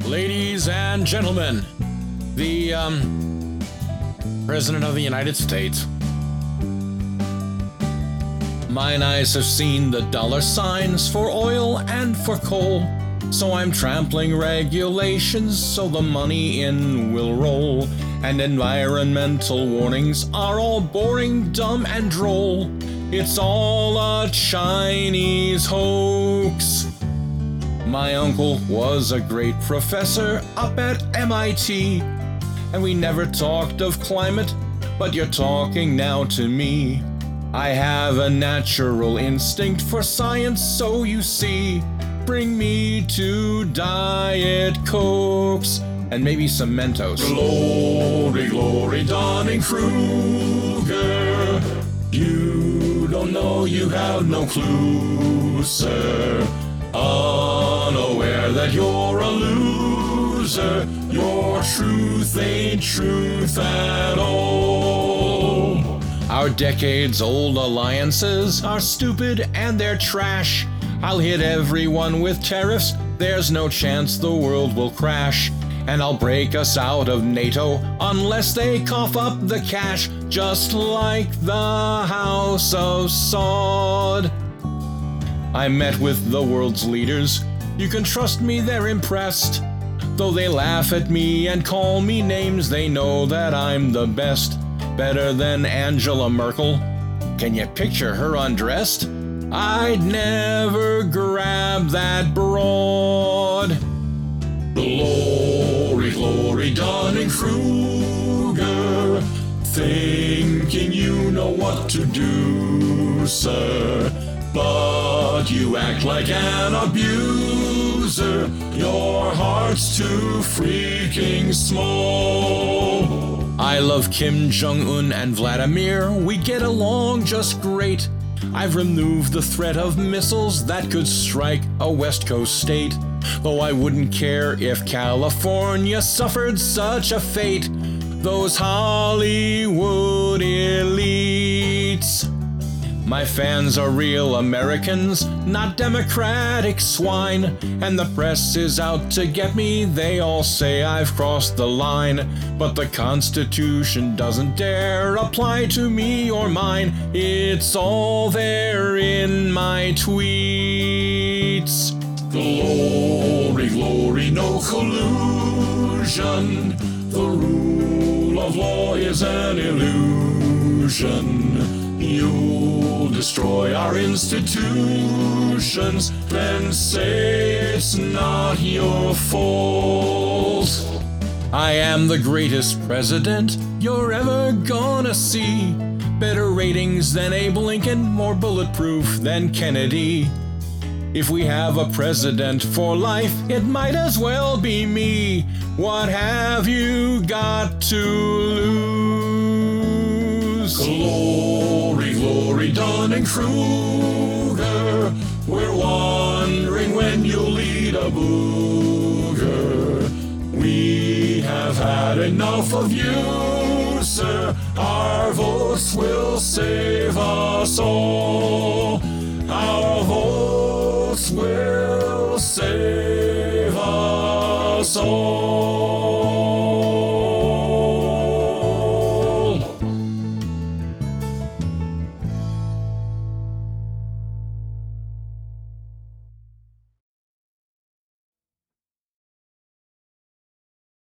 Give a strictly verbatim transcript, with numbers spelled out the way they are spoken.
Ladies and gentlemen, the, um, President of the United States. Mine eyes have seen the dollar signs for oil and for coal, so I'm trampling regulations so the money in will roll. And environmental warnings are all boring, dumb, and droll. It's all a Chinese hoax. My uncle was a great professor up at M I T, and we never talked of climate, but you're talking now to me. I have a natural instinct for science, so you see, bring me to Diet Cokes and maybe some Mentos. Glory, glory, Dunning-Kruger. You don't know, you have no clue, sir. Unaware that you're a loser, your truth ain't truth at all. Our decades-old alliances are stupid and they're trash. I'll hit everyone with tariffs, there's no chance the world will crash. And I'll break us out of NATO unless they cough up the cash, just like the House of Sod. I met with the world's leaders, you can trust me, they're impressed. Though they laugh at me and call me names, they know that I'm the best. Better than Angela Merkel. Can you picture her undressed? I'd never grab that broad. Glory, glory, Dunning-Kruger, thinking you know what to do, sir. But you act like an abuser, your heart's too freaking small. I love Kim Jong-un and Vladimir, we get along just great. I've removed the threat of missiles that could strike a West Coast state, though I wouldn't care if California suffered such a fate. Those Hollywood elites. My fans are real Americans, not democratic swine, and the press is out to get me, they all say I've crossed the line. But the Constitution doesn't dare apply to me or mine, it's all there in my tweets. Glory, glory, no collusion, the rule of law is an illusion. You'll destroy our institutions, then say it's not your fault. I am the greatest president you're ever gonna see. Better ratings than Abe Lincoln, more bulletproof than Kennedy. If we have a president for life, it might as well be me. What have you got to lose? Glory, glory, Dunning-Kruger, we're wondering when you'll lead a booger. We have had enough of you, sir. Our votes will save us all. Our votes will save us all.